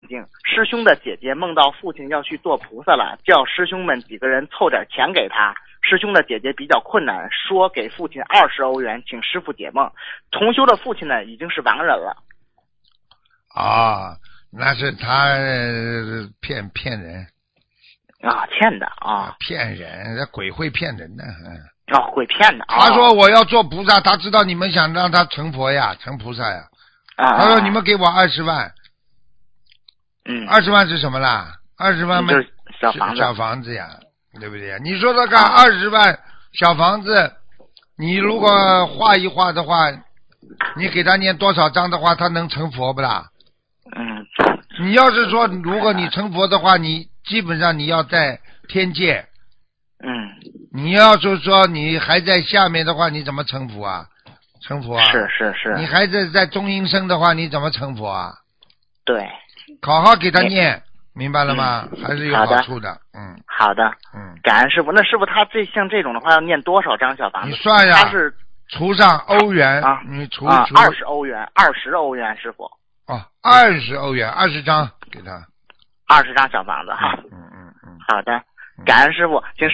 境，师兄的姐姐梦到父亲要去做菩萨了，叫师兄们几个人凑点钱给他。师兄的姐姐比较困难，说给父亲20欧元，请师傅解梦。同修的父亲呢，已经是亡人了。 啊，那是他骗人啊，欠的啊， 骗人，那鬼会骗人的。 哦，鬼骗的。 他说我要做菩萨，他知道你们想让他成佛呀，成菩萨呀。他说你们给我20万。20万是什么啦？20万嘛， 就是小房子呀，对不对？你说说看，20万小房子，你如果画一画的话，你给他念多少章的话，他能成佛不啦？你要是说如果你成佛的话，你基本上你要在天界。你要是说你还在下面的话，你怎么成佛啊？成佛啊？ 是。你还在中阴身的话，你怎么成佛啊？ 对。 好好给他念，明白了吗？还是有好处的。 好的。感恩师傅。那师傅他像这种的话，要念多少张小房子？ 你算呀。他是除上欧元啊， 你除 20欧元，20欧元，师傅。 20欧元，20张给他。 20张小房子哈。好的，感恩师傅。